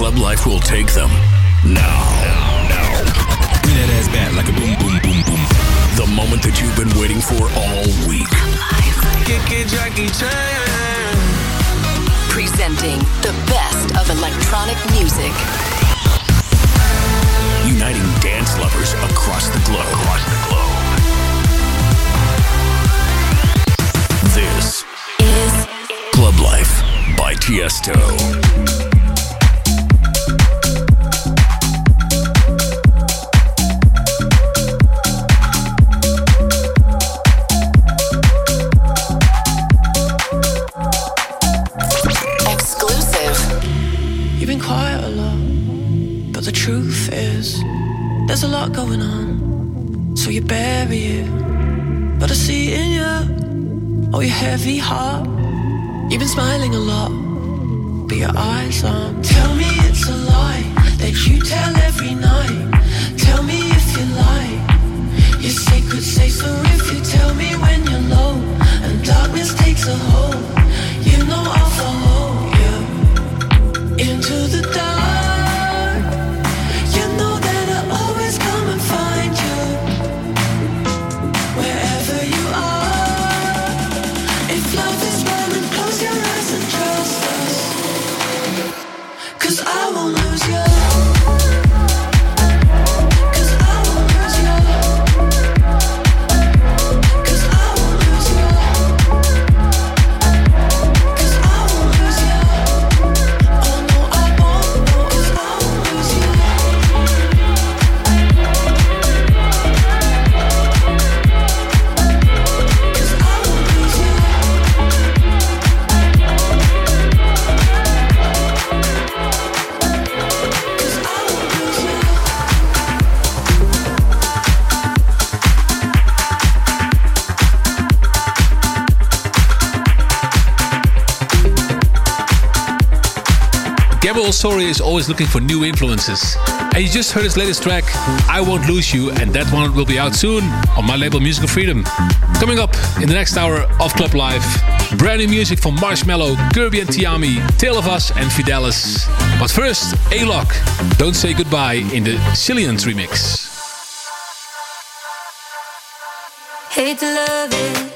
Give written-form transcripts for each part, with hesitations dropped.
Club Life will take them. Now. Bring that ass back like a boom, boom, boom, boom. The moment that you've been waiting for all week. Jackie Chan. Presenting the best of electronic music. Uniting dance lovers across the globe. This is Club Life by Tiesto. There's a lot going on, so you bury it. But I see in you, oh, your heavy heart. You've been smiling a lot, but your eyes aren't. Tell me it's a lie that you tell every night. Tell me if you lie. Your secrets say so if you tell me when you're low and darkness takes a hold. You know I'll follow you into the dark. I won't lose you. Gabriel Sori is always looking for new influences. And you just heard his latest track, I Won't Lose You, and that one will be out soon on my label Musical Freedom. Coming up in the next hour of Club Live, brand new music from Marshmello, Kirby and Tiami, Tale of Us and Fidelis. But first, A-Lock, Don't Say Goodbye in the Cillians remix. Hate to love it.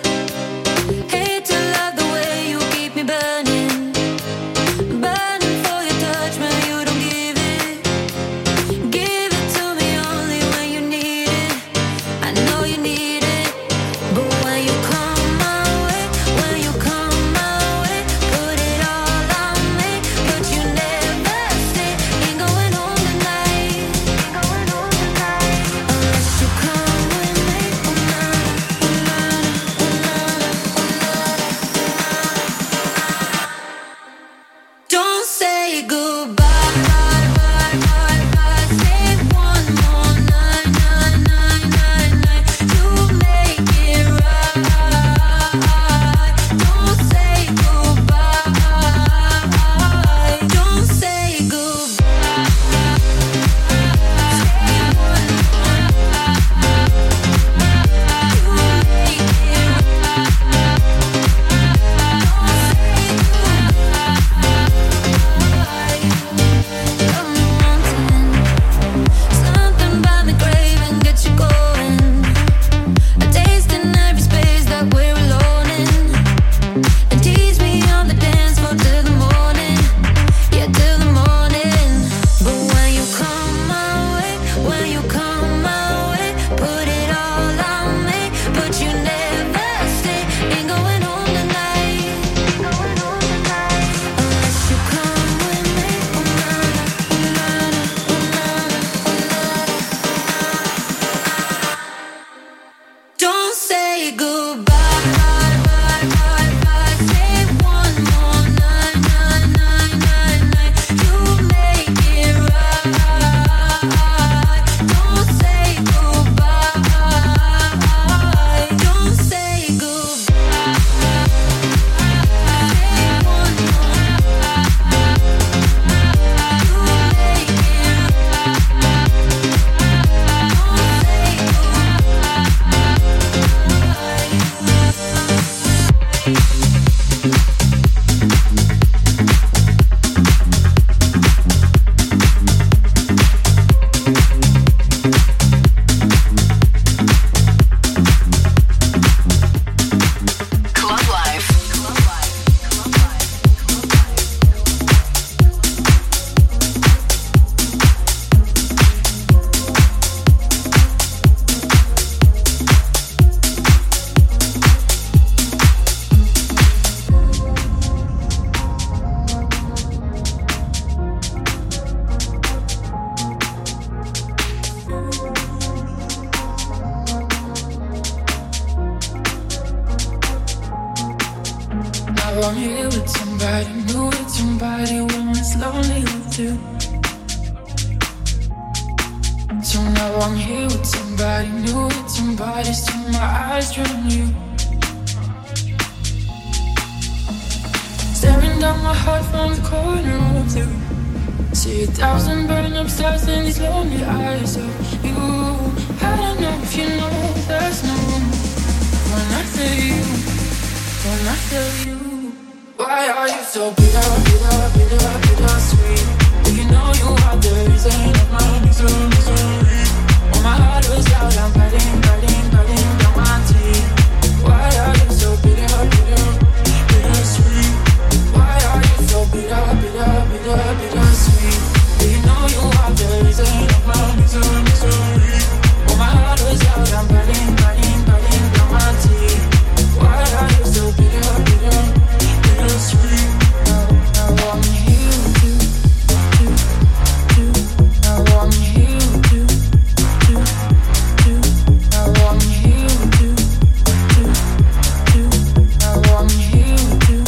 now I'm here with somebody new, with somebody when it's lonely with you. So now I'm here with somebody new, with somebody, so my eyes drawn you. Staring down my heart from the corner of you. See 1,000 burning up stars in these lonely eyes of you. I don't know if you know there's no room when I tell you, when I tell you. Why are you so bitter, bitter, bitter, bitter sweet? Do you know you are the reason of my misery? Oh, my heart was out, I'm biting, biting, biting down my teeth. Why are you so bitter, bitter, bitter sweet? Why are you so bitter, bitter, bitter, bitter sweet? Do you know you are the reason of my misery? Oh, my heart was out, I'm biting, biting, biting down my teeth. Why are you so bitter, bitter, bitter sweet? Now I'm here with you, now I'm here with you, now I'm here with you, now I'm here with you.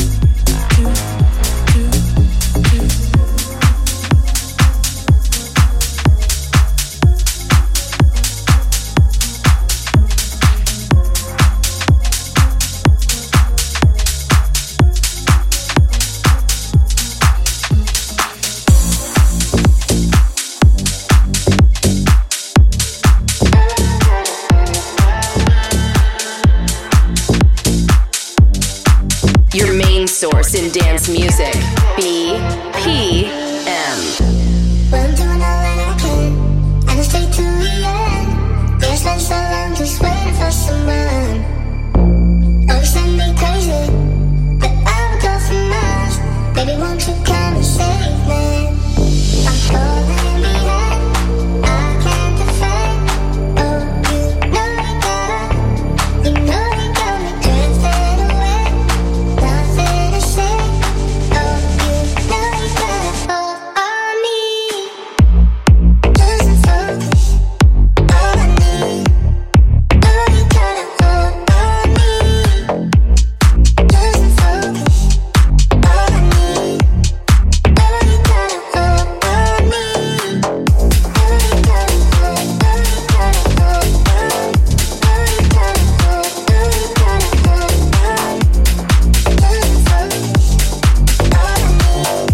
Your main source in dance music, BPM. Well, I'm doing all that I can, and I'll stay till the end. There's been so long just waiting for someone. Oh, you send me crazy, but I would go for miles. Baby, won't you come and save me? I'm falling behind, I can't defend. Oh, you know you got me drifting away. Nothing to say. Oh, you know you gotta hold on me. Losing focus, all I need. Oh, you gotta hold on me. Losing focus, all I need. Oh, you gotta hold on me. Oh, you gotta hold, oh, you gotta hold on. Oh, you gotta hold, oh, you gotta hold on. Losing focus, all I need.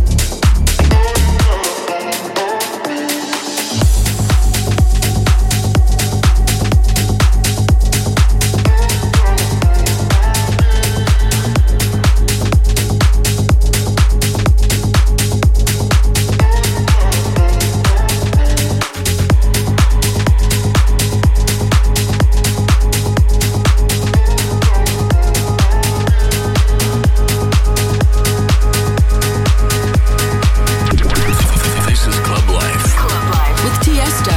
This is Club Life. Club Life with Tiesto.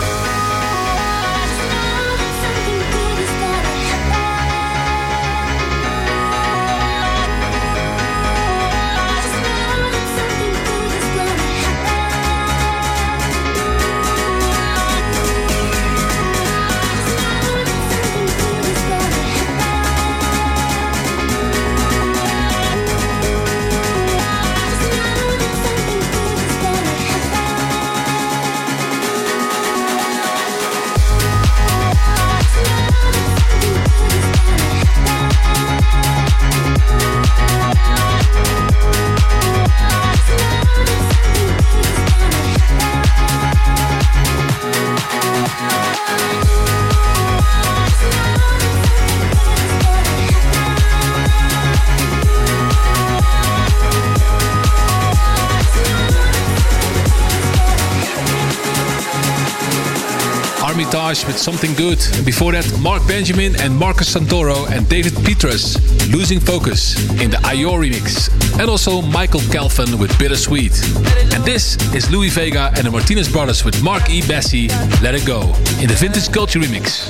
Armitage with Something Good. And before that, Mark Benjamin and Marcus Santoro and David Petrus, Losing Focus in the Ayo remix. And also Michael Calvin with Bittersweet. And this is Louis Vega and the Martinez Brothers with Mark E. Bessie, Let It Go, in the Vintage Culture remix.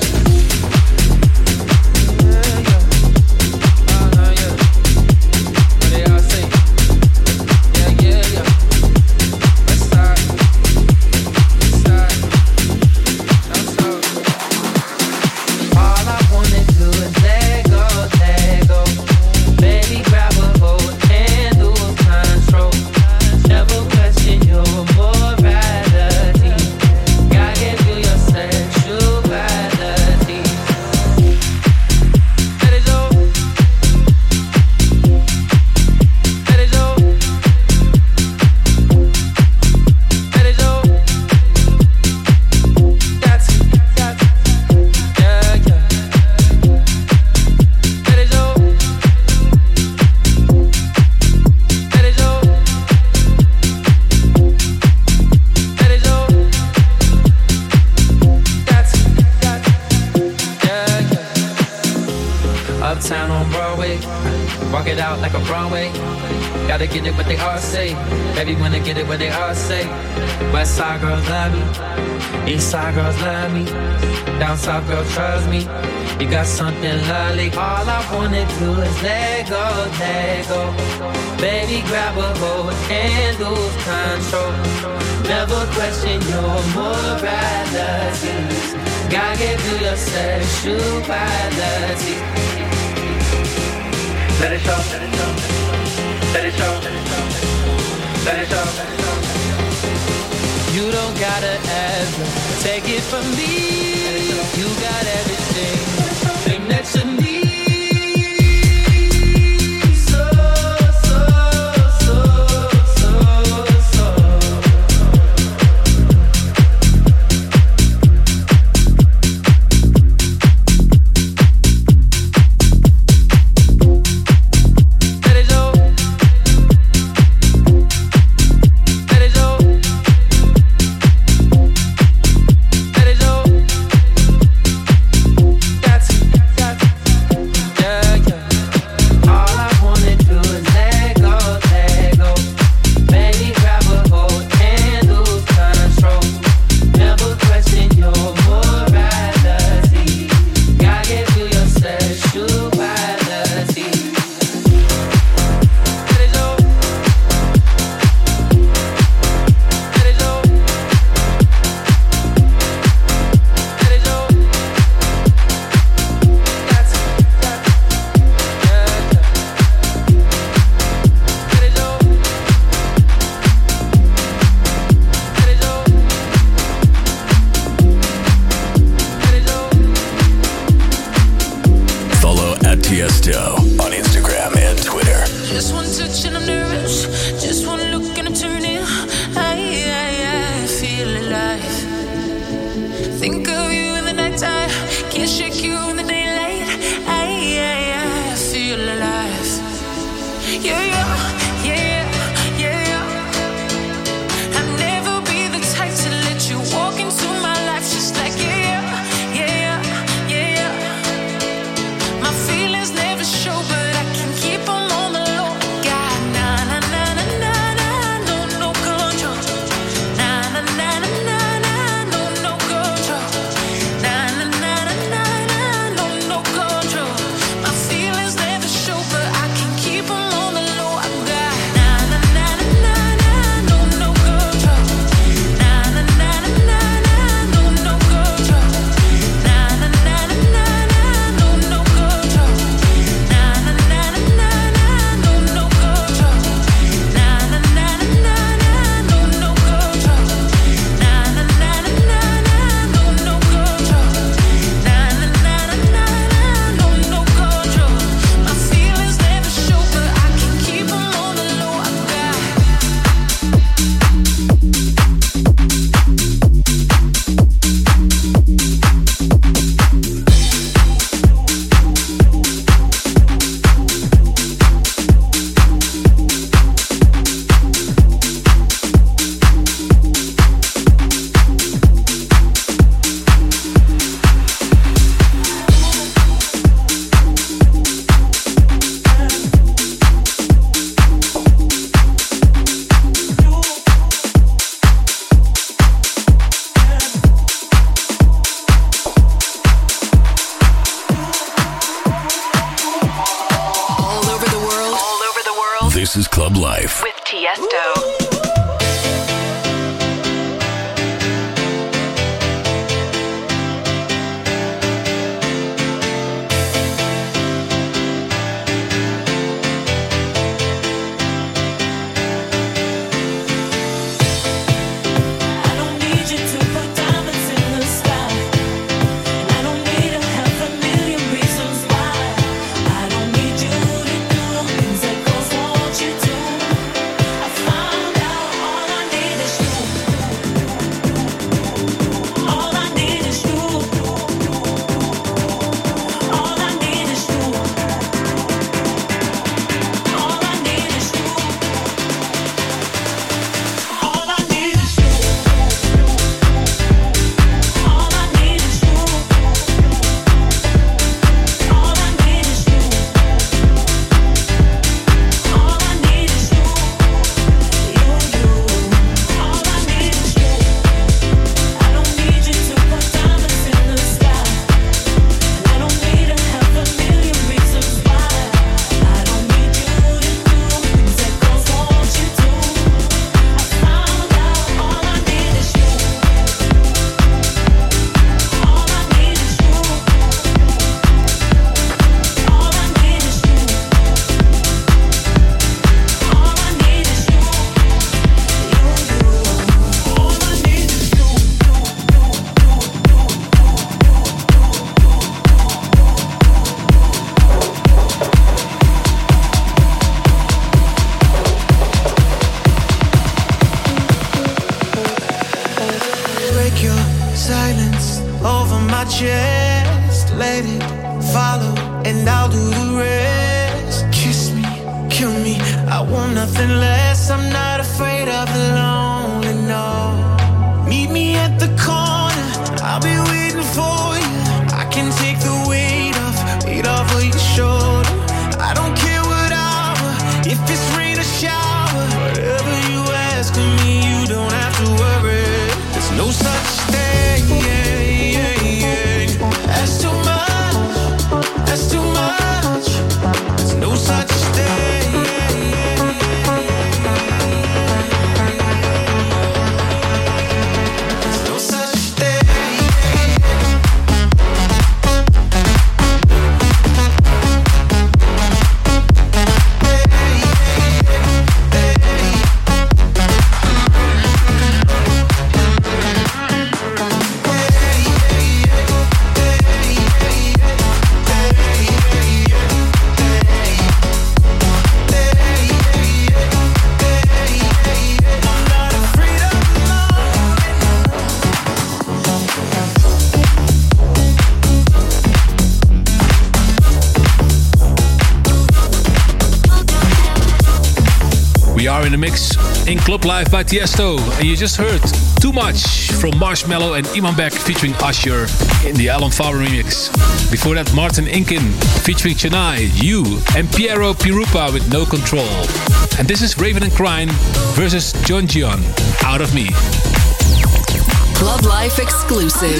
All I wanna do is let go, let go. Baby, grab a hold on Broadway. Walk it out like a Broadway. Gotta get it what they all say. Baby, wanna get it what they all say. West side girls love me. East side girls love me. Down south girls trust me. You got something lovely. All I wanna do is let go, let go. Baby, grab a hold and lose control. Never question your morality. Gotta give you your sexuality. Let it show, let it show, let it show, let it show. You don't gotta ever take it from me. You got everything that you need. This is Club Life with Tiesto. Found my chest, let it follow, and I'll do the rest. Kiss me, kill me, I want nothing less. I'm not afraid of the lonely, no. Meet me at the corner, I'll be waiting for you. I can take the weight off of your shoulder. I don't care what hour, if it's rain or shower. Whatever you ask of me, you don't have to worry. There's no such thing as too much, that's too much. There's no such thing. There's no such thing. We are in the mix in Club Live by Tiesto, and you just heard Too Much from Marshmello and Iman Beck featuring Usher in the Alan Farber remix. Before that, Martin Inkin featuring Chennai, You, and Piero Pirupa with No Control. And this is Raven and Crine versus John Gion, Out of Me. Club Life exclusive.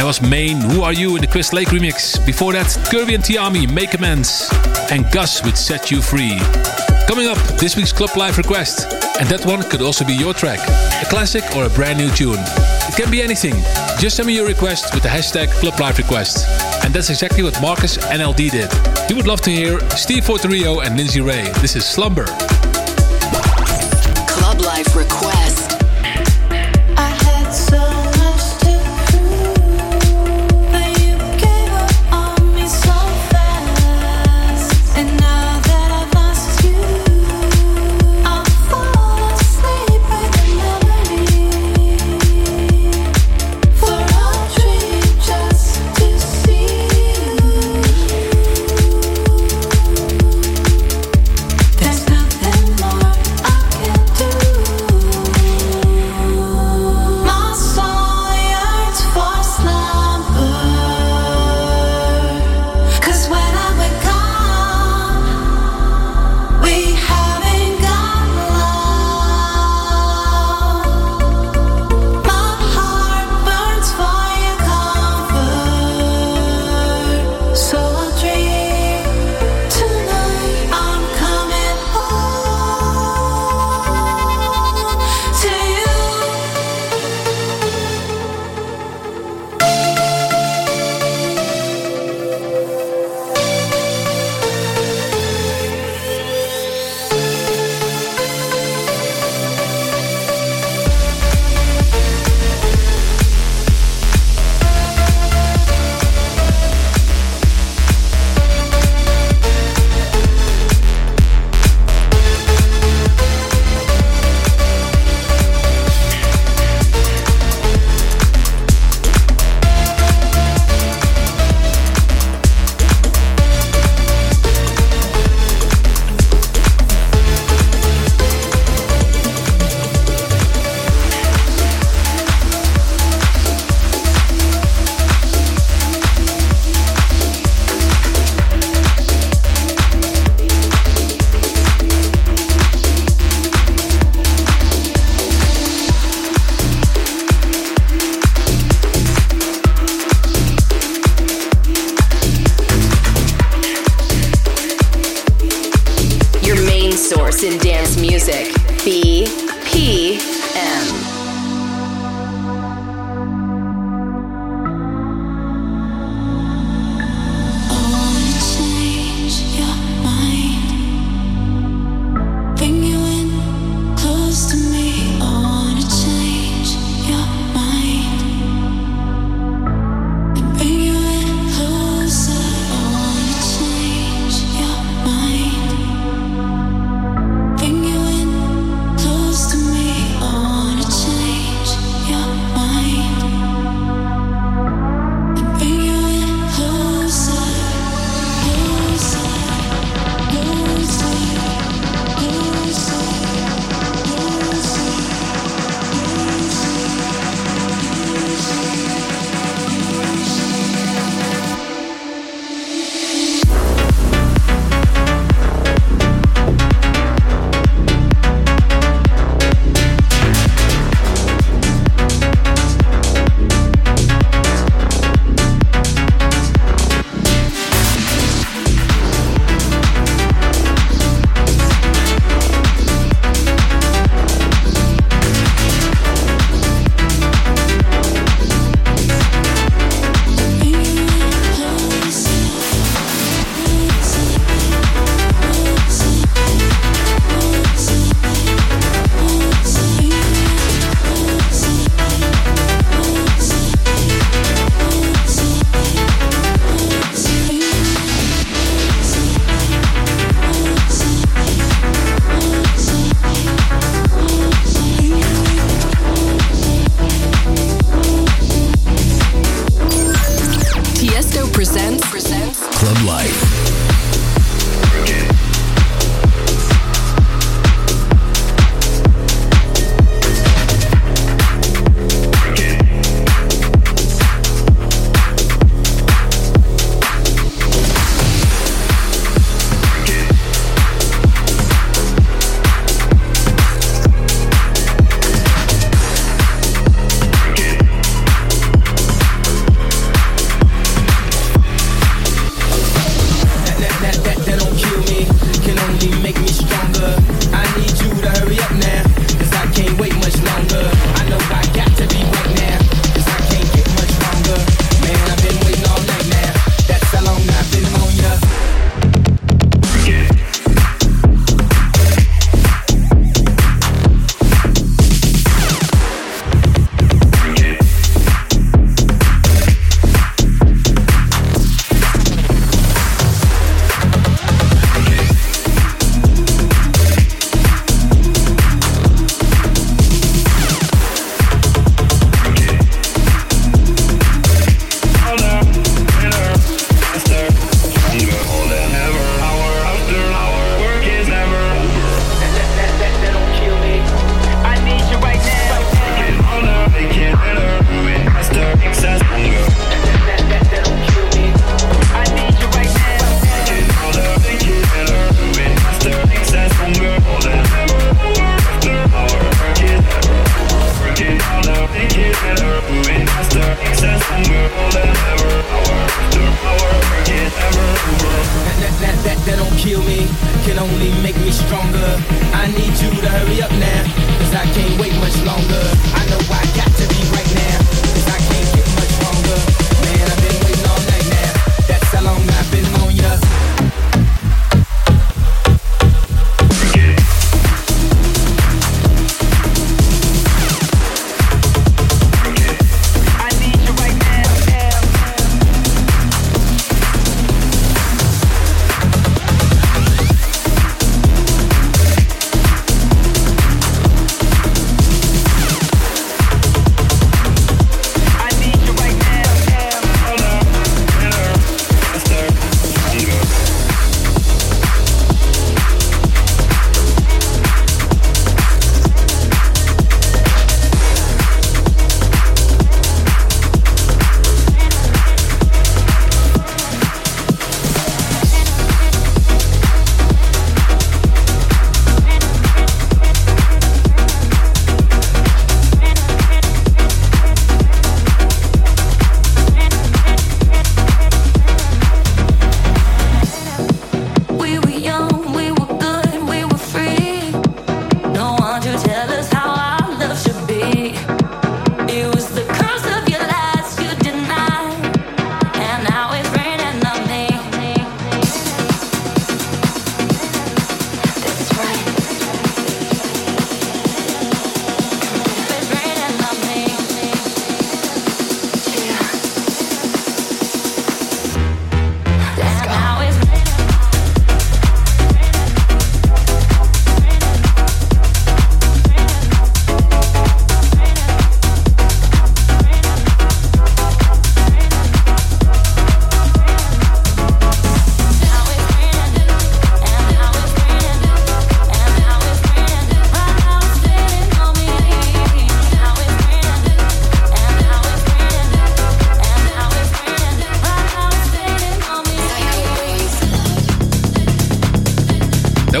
was Maine, Who Are You in the Chris Lake remix. Before that, Kirby and Tiami, Make Amends. And Gus with Set You Free. Coming up, this week's Club Live request. And that one could also be your track. A classic or a brand new tune. It can be anything. Just send me your request with the hashtag Club Live request. And that's exactly what Marcus NLD did. He would love to hear Steve Forterio and Lindsay Ray. This is Slumber. Club Life request. I had so much to prove, but you gave up on me so fast. And now that I've lost you, I'll fall asleep with the memory. For a dream just to see you. There's nothing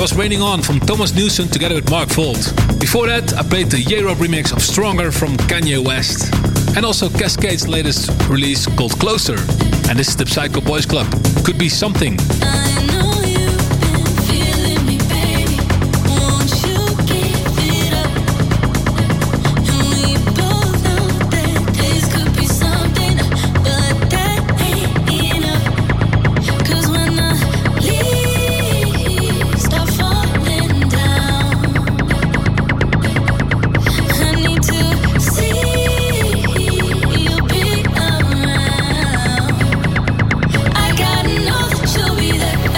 was Raining On from Thomas Newson together with Mark Volt. Before that, I played the J-Rob remix of Stronger from Kanye West. And also Cascade's latest release called Closer. And this is the Psycho Boys Club. Could Be Something. I gotta know that you'll be there.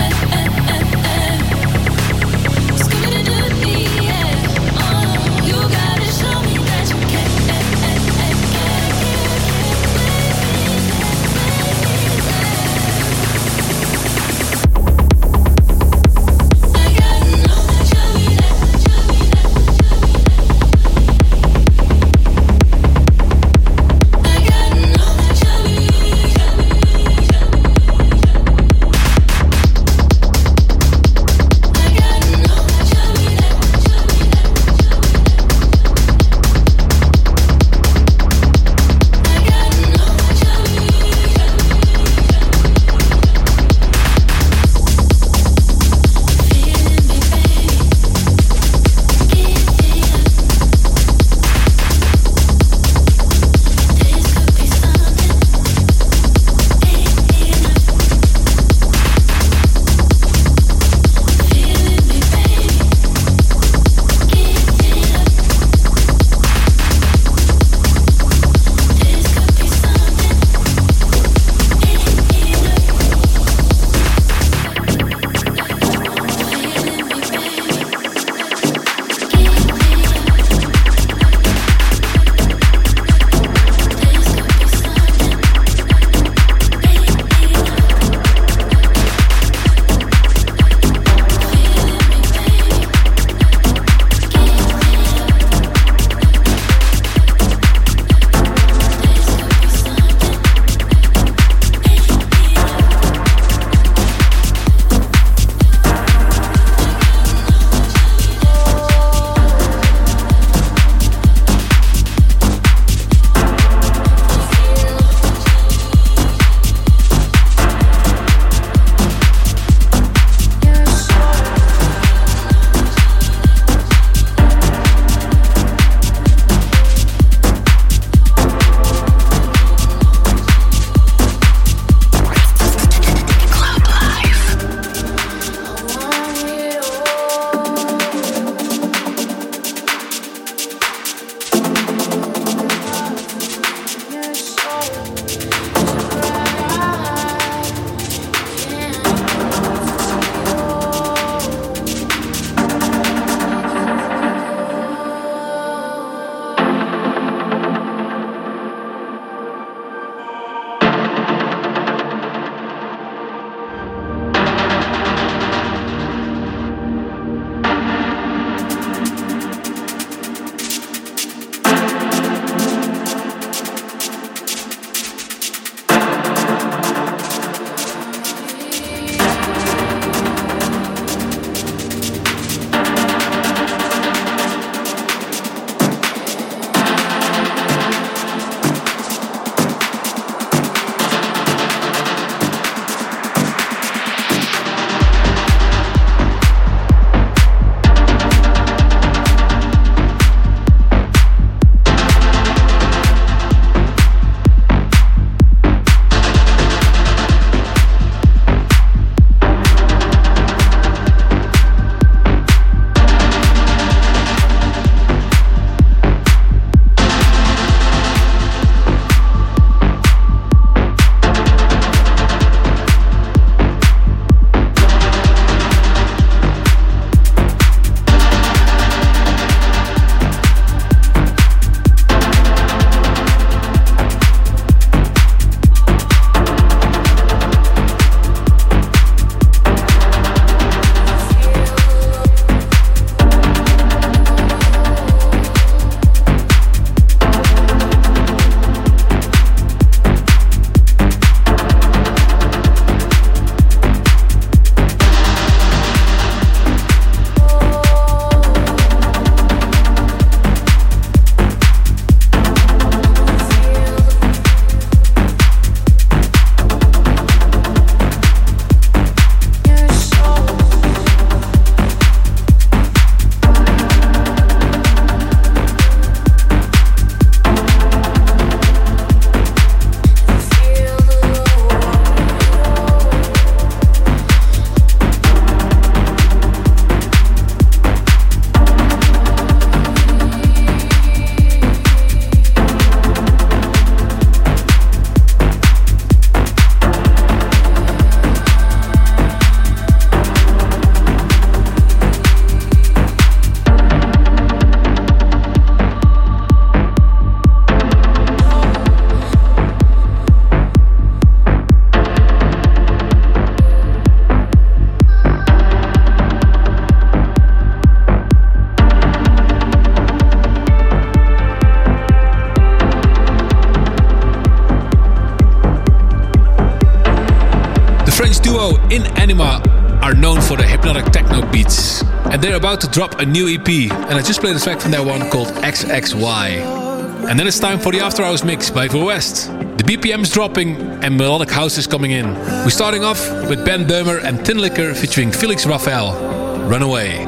In Anima are known for the hypnotic techno beats, and they're about to drop a new EP, and I just played a track from that one called XXY. And then it's time for the After Hours mix by Phil West. The BPM is dropping and melodic house is coming in. We're starting off with Ben Böhmer and Tin Liquor featuring Felix Raphael, Runaway.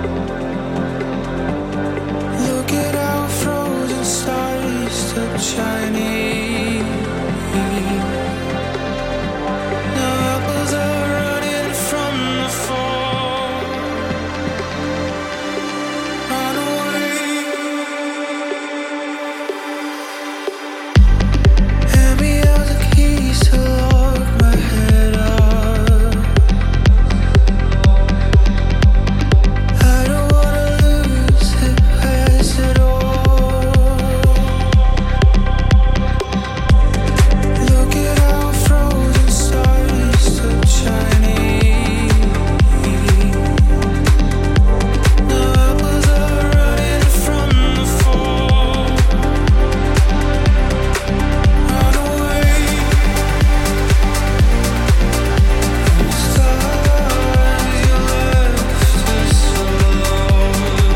Look at our frozen stars still shining. Now apples are running from the fall. Run away. Hand me out the keys to lock my head up. I don't wanna lose it past it all. Look at our frozen stars still shining. Now apples are running from the fall. Run away. Stars you left us alone.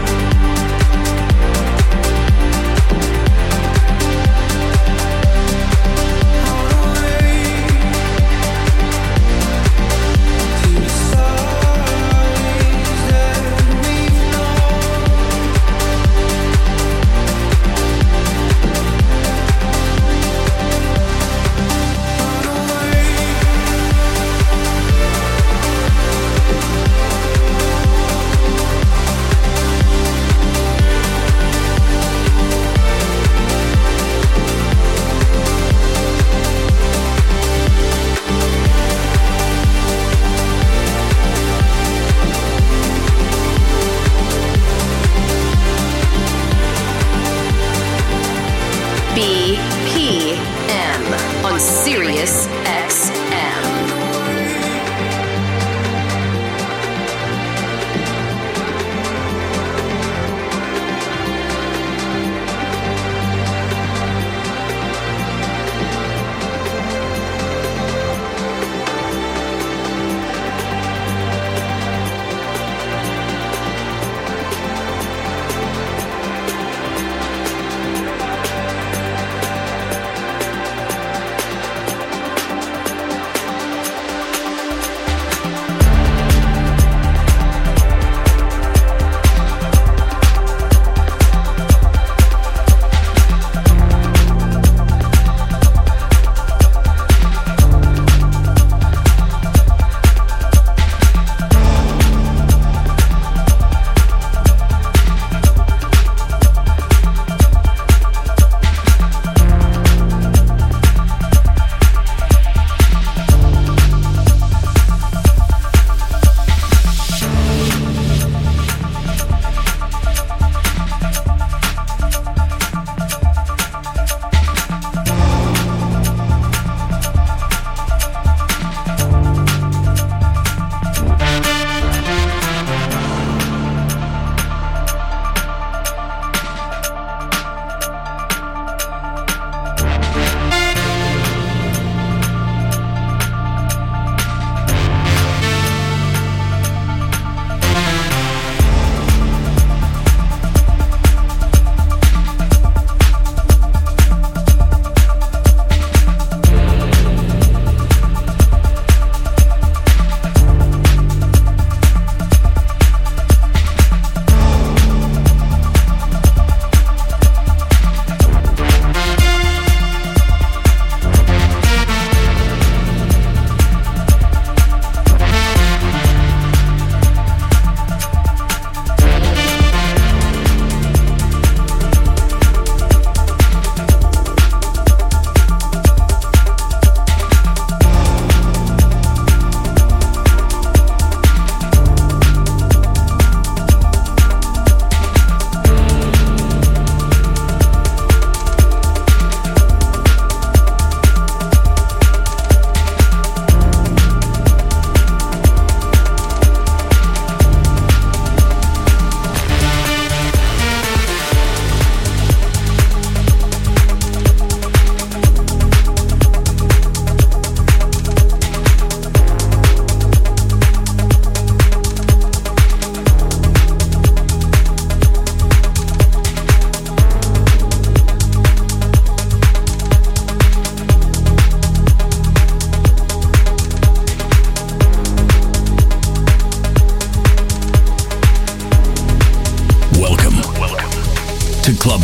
BPM on Sirius XM.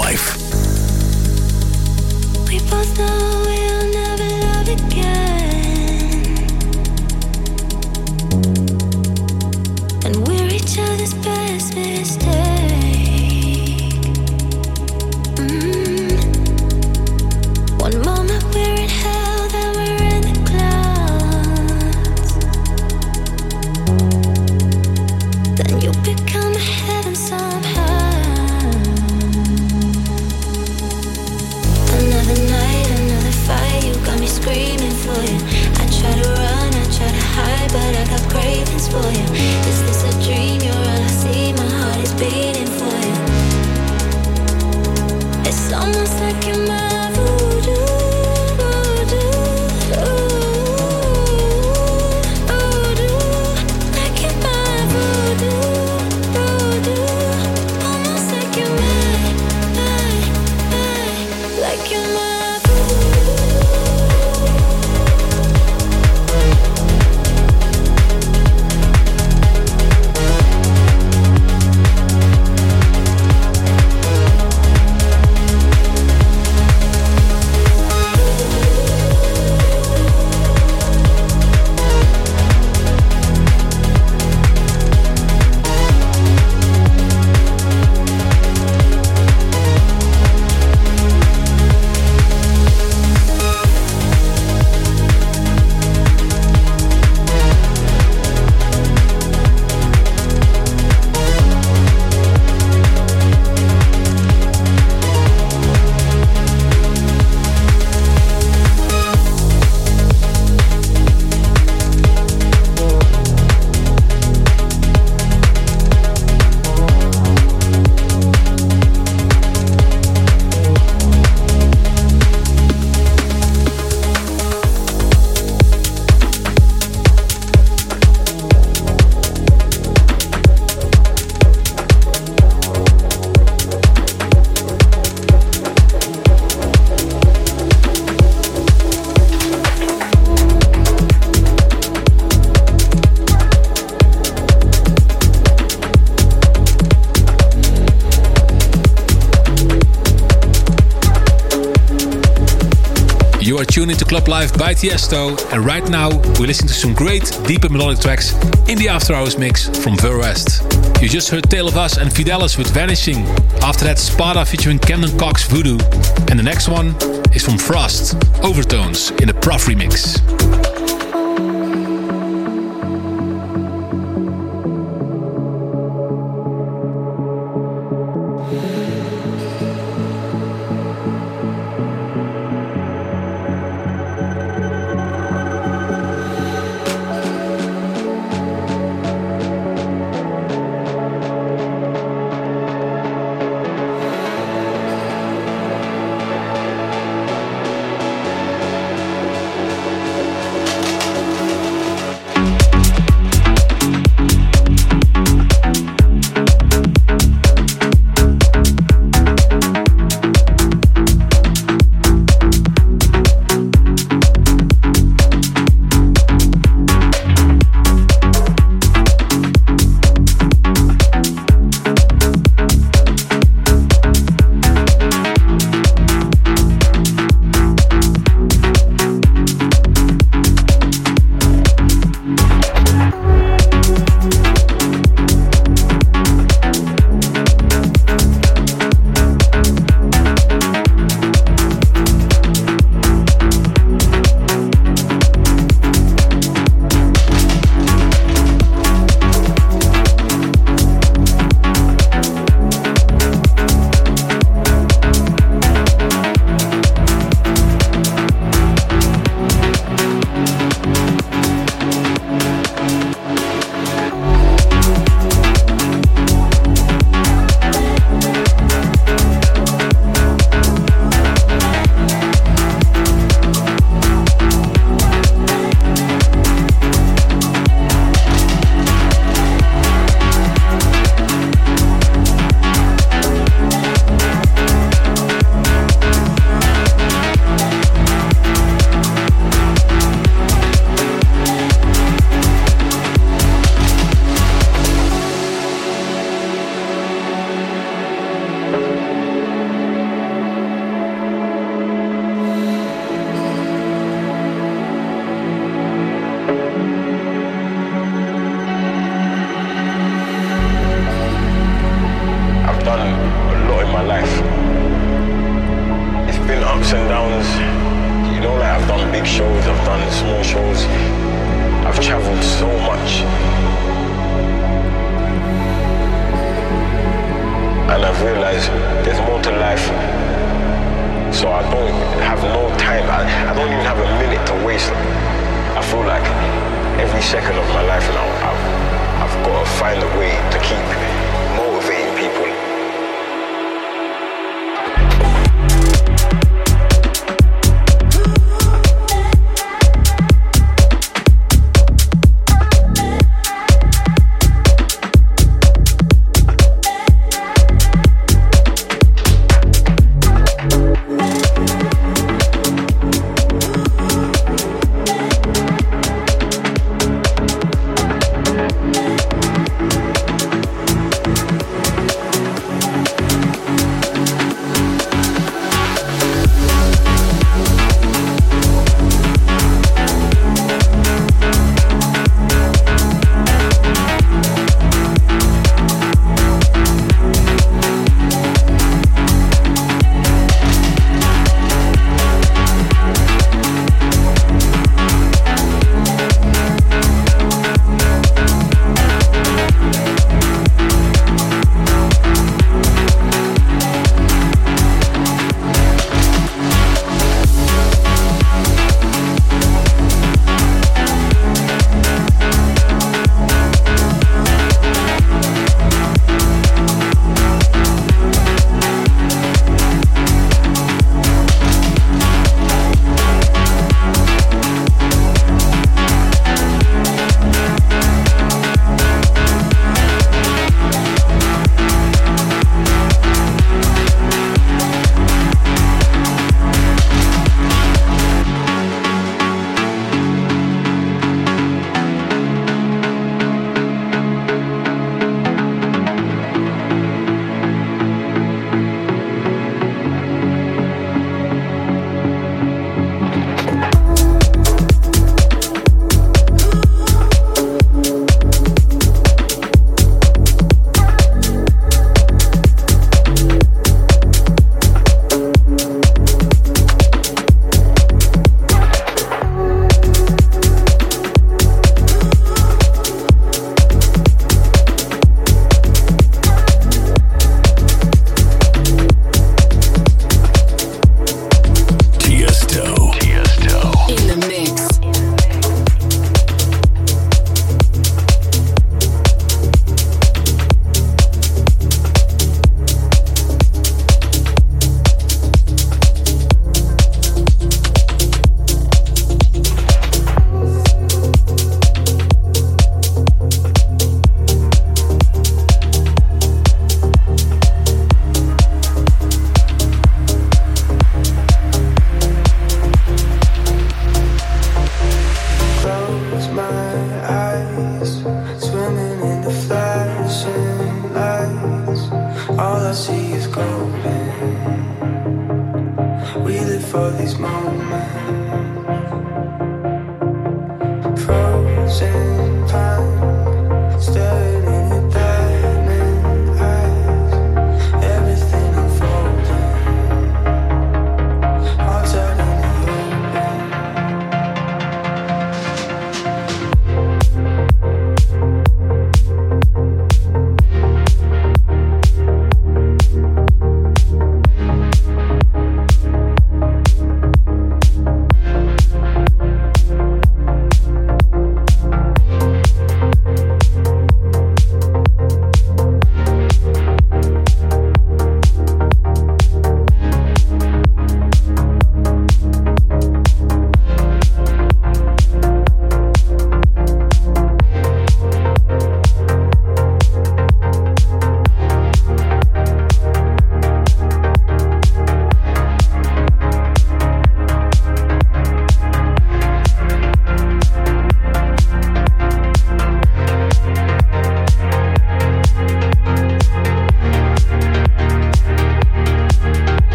Life. We both know we'll never love again, and we're each other's best mistake. One moment we're in hell, then we're in the clouds. Then you become a heaven somehow. Another night, another fight, you got me screaming for you. I try to run, I try to hide, but I got cravings for you. Is this a dream? You're all I see, my heart is beating for you. It's almost like you're my voodoo, voodoo, voodoo. Like you're my voodoo, voodoo. Almost like you're like you're my Tune into Club Life by Tiesto, and right now we're listening to some great deep and melodic tracks in the After Hours mix from Ver West. You just heard Tale of Us and Fidelis with Vanishing. After that, Spada featuring Camden Cox Voodoo, and the next one is from Frost, Overtones in the Prof remix. traveled so much. And I've realized there's more to life. So I don't have no time. I don't even have a minute to waste. I feel like every second of my life now, I've got to find a way to keep motivating people.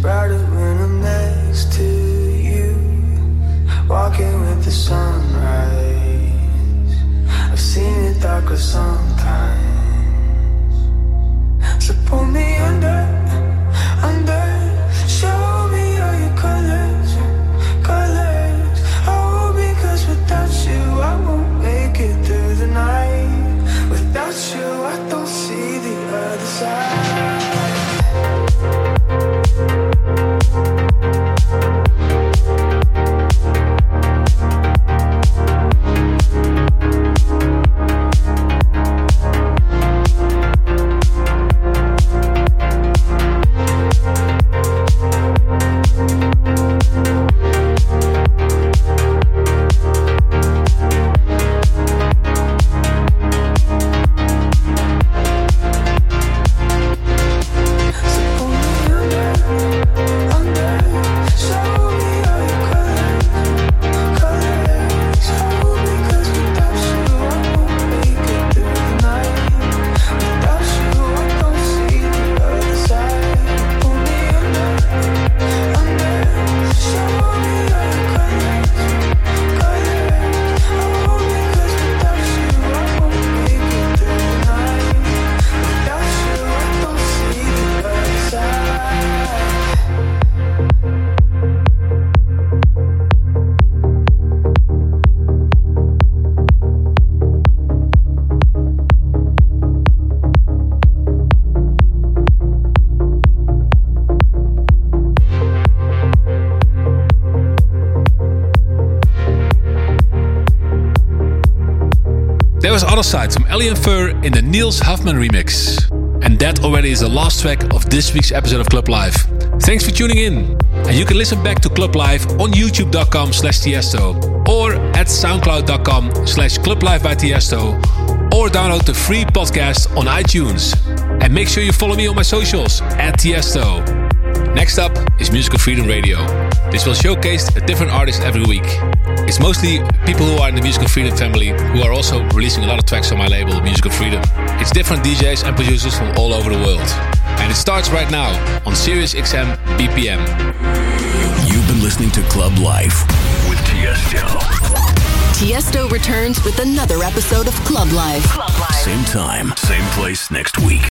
brighter when I'm next to you. Walking with the sunrise. I've seen it darker sometimes. So pull me under. Show me all your colors. Oh, because without you I won't make it through the night. Without you I don't see the other side. Was Other Side from Alien Fur in the Niels Huffman remix. And that already is the last track of this week's episode of Club Live. Thanks for tuning in. And you can listen back to Club Live on youtube.com/Tiesto or at soundcloud.com/Clublive by Tiesto, or download the free podcast on iTunes. And make sure you follow me on my socials at Tiesto. Next up is Musical Freedom Radio. This will showcase a different artist every week. It's mostly people who are in the Musical Freedom family who are also releasing a lot of tracks on my label, Musical Freedom. It's different DJs and producers from all over the world. And it starts right now on Sirius XM BPM. You've been listening to Club Life with Tiesto. Tiesto returns with another episode of Club Life. Same time, same place next week.